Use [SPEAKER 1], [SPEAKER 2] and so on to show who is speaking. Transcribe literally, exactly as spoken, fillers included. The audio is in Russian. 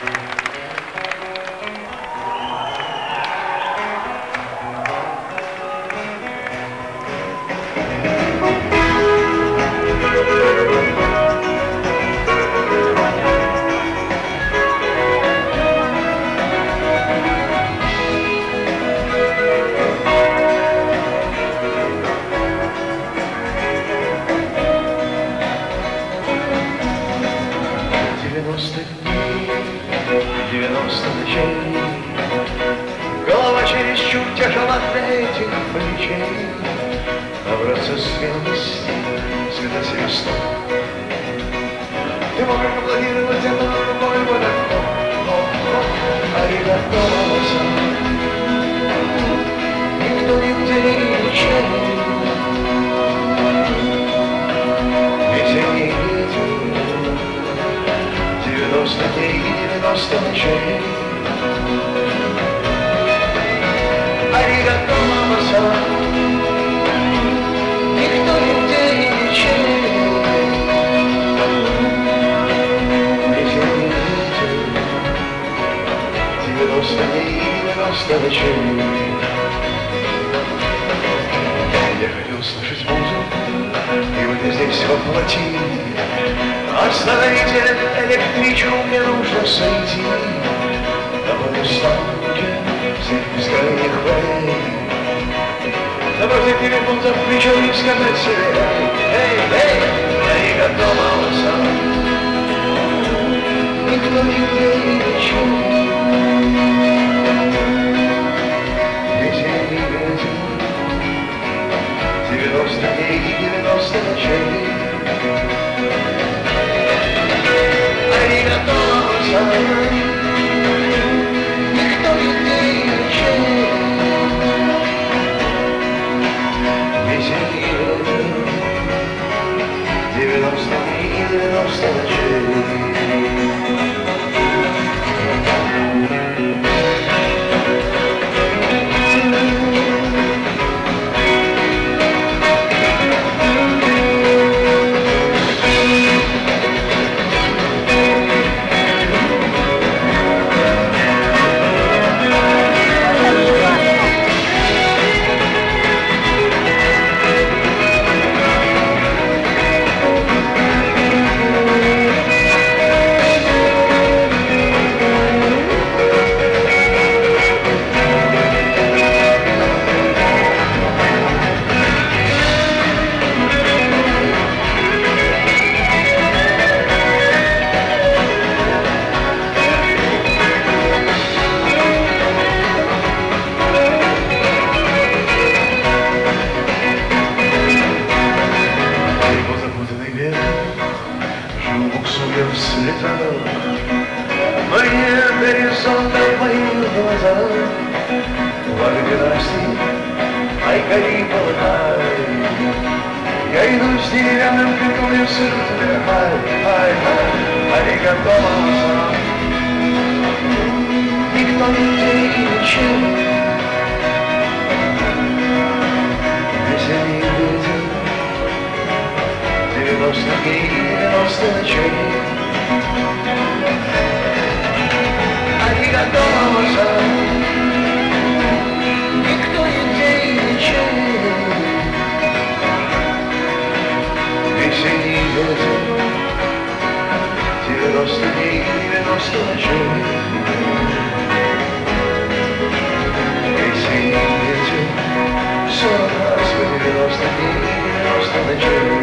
[SPEAKER 1] девяносто дней, девяносто ночей, голова чересчур тяжела для этих плечей. Набраться смелости, сказать себе стоп. Ты можешь аплодировать это рукой вот легко, аригато, никто нигде не ничей. Ведь они видят девяносто дней и девяносто ночей. Аригато, мама-сан, никто нигде и ничей. Ведь они видят девяносто дней и девяносто ночей. Я хотел слышать музыку, и вот я здесь воплоти. Остановите электричку, мне нужно сойти. На полустанке всех бескрайних полей. Забросить телефон за плечо и сказать себе: эй, эй, аригато, мама-сан, никто нигде и ничего. Ведь я не видел девяносто дней и девяносто ночей. Аригато, мама-сан, никто нигде и ничей. Ведь я не видел девяносто дней и девяносто ночей. Я иду с деревянным криком и сыртами. Ай, ай, ай, аригато, мама-сан, никто нигде и ничего. Ведь я не видел девяносто дней и девяносто ночей. Аригато, мама-сан, никто нигде и ничего. Ведь я не видел девяносто дней и девяносто ночей. Ведь я не видел сорок раз по девяносто дней и девяносто ночей.